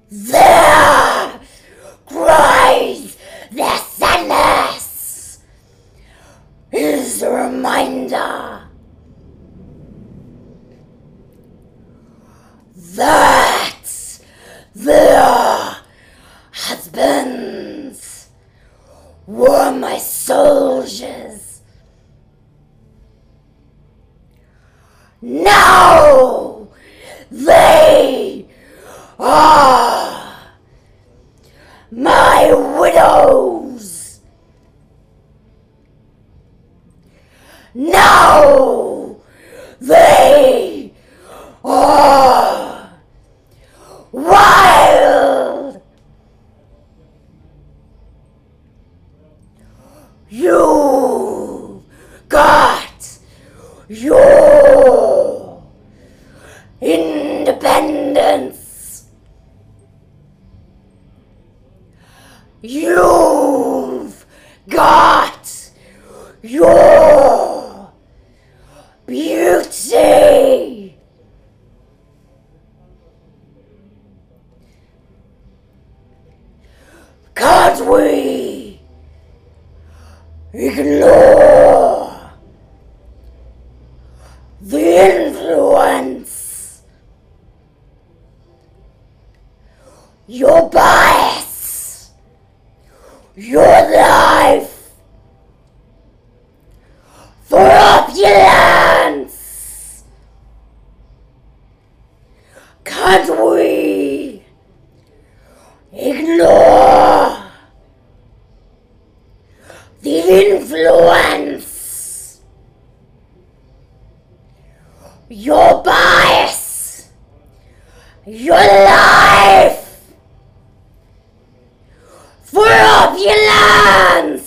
There cries their sadness is a reminder that their husbands were my soldiers. Now they are my widows. Now they are wild. You got your independence. You've got your beauty. Can't we ignore the influence, your bias, your life for opulence? Can't we ignore the influence, your bias, your life for opulence?